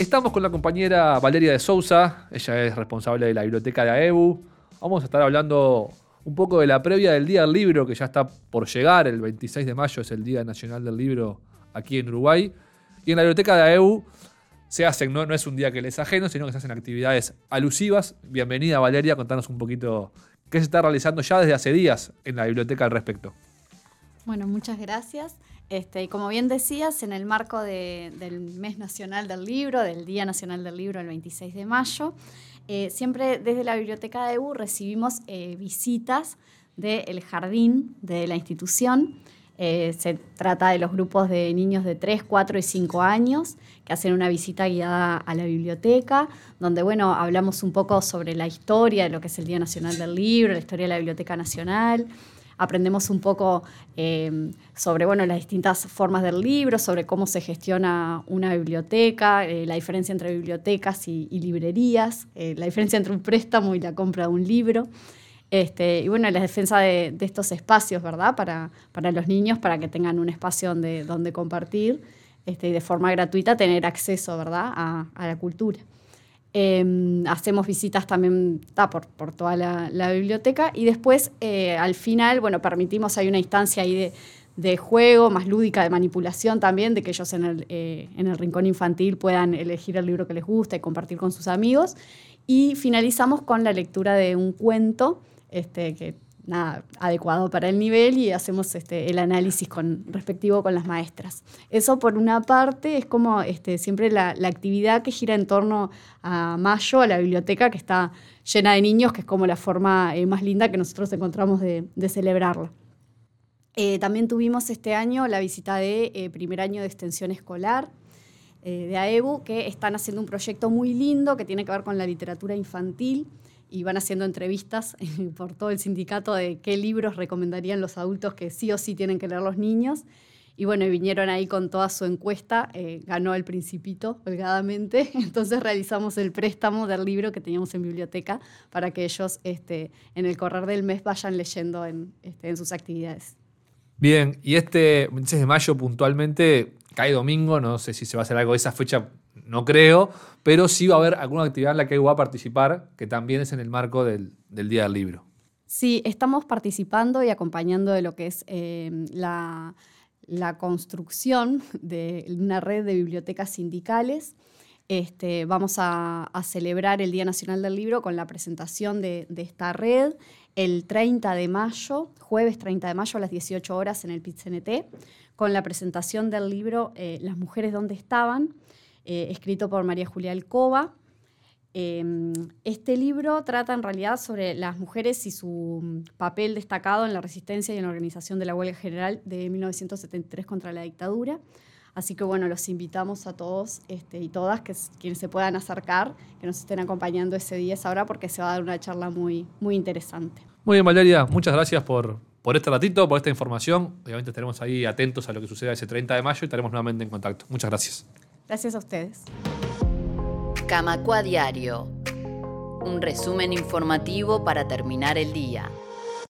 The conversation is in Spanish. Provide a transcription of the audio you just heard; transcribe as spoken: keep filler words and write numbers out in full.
Estamos con la compañera Valeria de Sousa, ella es responsable de la biblioteca de AEBU. Vamos a estar hablando un poco de la previa del Día del Libro, que ya está por llegar, el veintiséis de mayo es el Día Nacional del Libro aquí en Uruguay. Y en la biblioteca de AEBU se hacen, no, no es un día que les ajeno, sino que se hacen actividades alusivas. Bienvenida Valeria, contanos un poquito qué se está realizando ya desde hace días en la biblioteca al respecto. Bueno, muchas gracias. Este, y como bien decías, en el marco de, del Mes Nacional del Libro, del Día Nacional del Libro, el veintiséis de mayo, eh, siempre desde la Biblioteca de AEBU recibimos eh, visitas del jardín de la institución. Eh, se trata de los grupos de niños de tres, cuatro y cinco años que hacen una visita guiada a la biblioteca, donde bueno, hablamos un poco sobre la historia de lo que es el Día Nacional del Libro, la historia de la Biblioteca Nacional. Aprendemos un poco eh, sobre bueno, las distintas formas del libro, sobre cómo se gestiona una biblioteca, eh, la diferencia entre bibliotecas y, y librerías, eh, la diferencia entre un préstamo y la compra de un libro. Este, y bueno, la defensa de, de estos espacios, ¿verdad? Para, para los niños, para que tengan un espacio donde, donde compartir este, y de forma gratuita tener acceso, ¿verdad? A, a la cultura. Eh, hacemos visitas también ta, por, por toda la, la biblioteca y después eh, al final, bueno, permitimos, hay una instancia ahí de, de juego más lúdica, de manipulación también, de que ellos en el, eh, en el rincón infantil puedan elegir el libro que les gusta y compartir con sus amigos. Y finalizamos con la lectura de un cuento este, que nada, adecuado para el nivel y hacemos este, el análisis con, respectivo con las maestras. Eso por una parte es como este, siempre la, la actividad que gira en torno a mayo, a la biblioteca que está llena de niños, que es como la forma eh, más linda que nosotros encontramos de, de celebrarla. Eh, también tuvimos este año la visita de eh, primer año de extensión escolar eh, de AEBU, que están haciendo un proyecto muy lindo que tiene que ver con la literatura infantil, y van haciendo entrevistas por todo el sindicato de qué libros recomendarían los adultos que sí o sí tienen que leer los niños. Y bueno, vinieron ahí con toda su encuesta, eh, ganó El Principito, holgadamente. Entonces realizamos el préstamo del libro que teníamos en biblioteca para que ellos este, en el correr del mes vayan leyendo en, este, en sus actividades. Bien, y este veintiséis de mayo puntualmente cae domingo, no sé si se va a hacer algo de esa fecha, no creo, pero sí va a haber alguna actividad en la que va a participar, que también es en el marco del, del Día del Libro. Sí, estamos participando y acompañando de lo que es eh, la, la construcción de una red de bibliotecas sindicales. Este, vamos a, a celebrar el Día Nacional del Libro con la presentación de, de esta red el treinta de mayo, jueves treinta de mayo a las dieciocho horas en el Pit-C N T, con la presentación del libro eh, Las mujeres dónde estaban, Eh, escrito por María Julia Alcoba. Eh, este libro trata en realidad sobre las mujeres y su papel destacado en la resistencia y en la organización de la huelga general de mil novecientos setenta y tres contra la dictadura. Así que bueno, los invitamos a todos este, y todas, que quienes se puedan acercar, que nos estén acompañando ese día, esa hora, porque se va a dar una charla muy, muy interesante. Muy bien, Valeria, muchas gracias por, por este ratito, por esta información. Obviamente estaremos ahí atentos a lo que suceda ese treinta de mayo y estaremos nuevamente en contacto. Muchas gracias. Gracias a ustedes. Camacua Diario. Un resumen informativo para terminar el día.